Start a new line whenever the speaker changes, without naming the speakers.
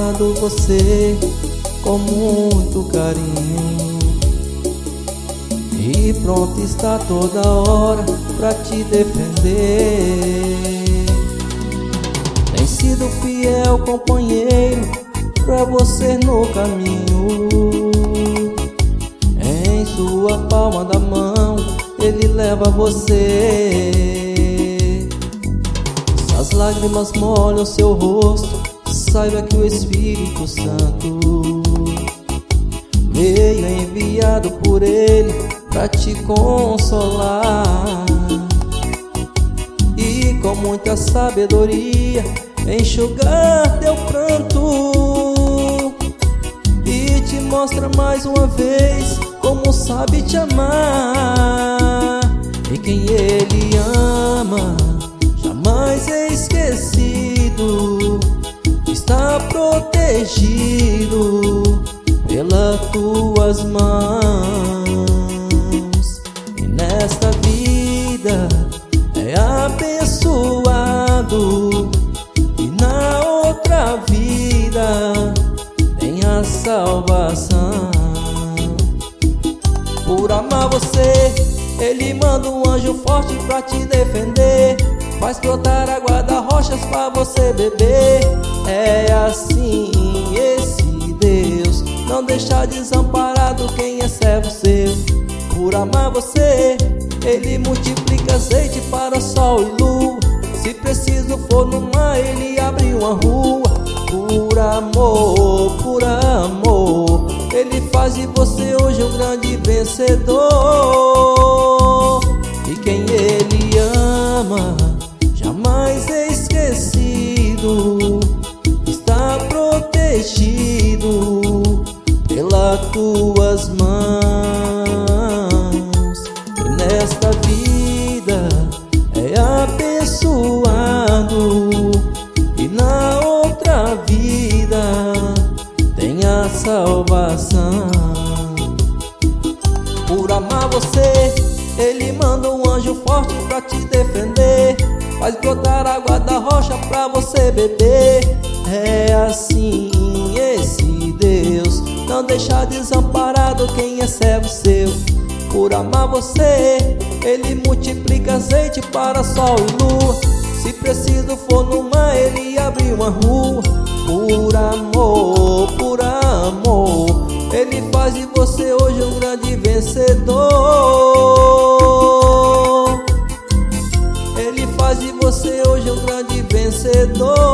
cuidando você com muito carinho, e pronto está toda hora pra te defender. Tem sido fiel companheiro pra você no caminho. Em sua palma da mão ele leva você. Se as lágrimas molham seu rosto, saiba que o Espírito Santo veio enviado por ele pra te consolar, e com muita sabedoria enxugar teu pranto, e te mostra mais uma vez como sabe te amar. E quem ele ama jamais é esquecido, está protegido pelas tuas mãos. E nesta vida é abençoado, e na outra vida tem a salvação. Por amar você, ele manda um anjo forte pra te defender, faz brotar água das rochas pra você beber. É assim esse Deus, não deixa desamparado quem é servo seu. Por amar você, ele multiplica azeite para sol e lua, se preciso for no mar, ele abre uma rua. Por amor, ele faz de você hoje um grande vencedor. E quem ele ama jamais é esquecido, está protegido pelas tuas mãos. E nesta vida é abençoado, e na outra vida tem a salvação. Por amar você, ele manda um anjo forte pra te defender, faz brotar água da rocha pra você beber. É assim esse Deus, não deixa desamparado quem é servo seu. Por amar você, ele multiplica azeite para sol e lua, se preciso for no mar, ele abre uma rua. Por amor, ele faz de você hoje um grande vencedor. Ele faz de você hoje um grande vencedor.